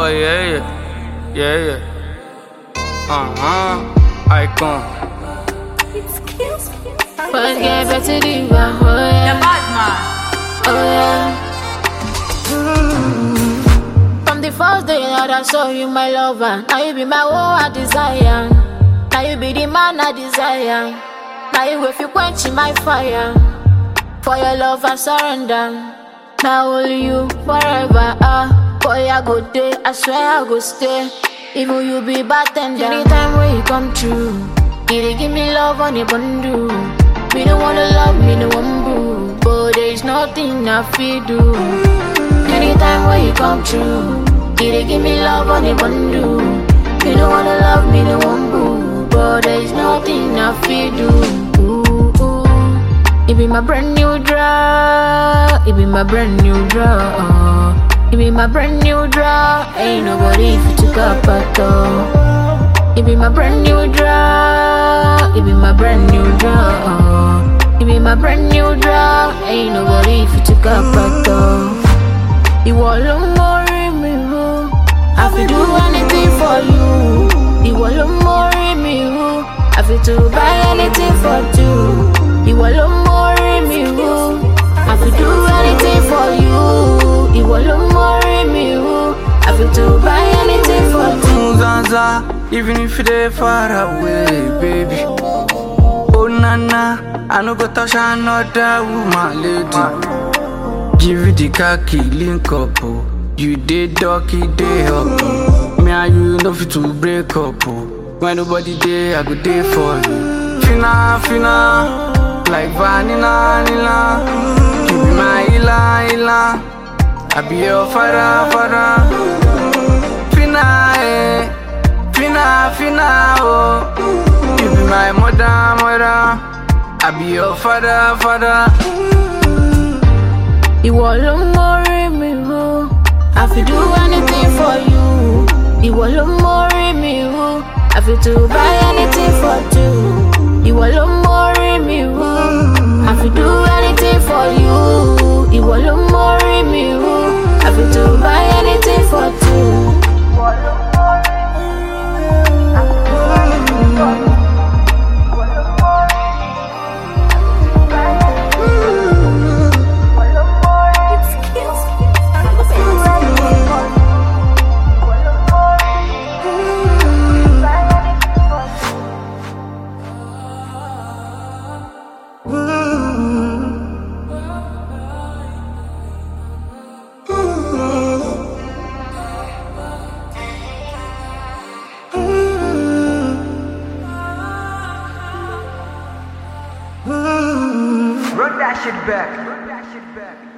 Oh yeah, yeah. Icon. First get back to the bar, oh yeah. The bad man. Oh yeah. From the first day that I saw you, my lover, now you be my all I desire. Now you be the man I desire. Now you if you quench my fire. For your love I surrender. Now only you forever. Boy I go day, I swear I go stay. Even you be bartender. Anytime when you come true, you dey give me love on a bundle. Me don't wanna love, me no one boo. But there's nothing I feel do. Anytime when you come true, you dey give me love on a bundle. Me don't wanna love, me no one boo. But there's nothing I feel do. It be my brand new drug. It be my brand new drug. It be my brand new drug. Ain't nobody if you took up at all. It be my brand new drug. It be my brand new drug. It be my brand new drug. Ain't nobody if you took up at all. You all worry me, who? I feel do anything for you. You all worry me, who? I feel to buy anything for two. You all worry me, who? I feel do anything for you. You all worry me, who? I feel to buy anything for two. Zanza, even if you're far away, baby. Oh nana, I no go touch another woman, lady. Give you the khaki link up, oh. You did ducky day up, oh. Me and you no fit to break up, oh. When nobody there, I go there for you. Fina, like vanilla, you be my ila. I be your father. Fina, oh. You be my mother. I be your father. You all worry me, who? I feel do anything for you. You all worry me, who? I feel to buy anything for two. You all worry me, who? I feel do anything for you. You all worry me, who? I feel to buy anything for two. Run that shit back.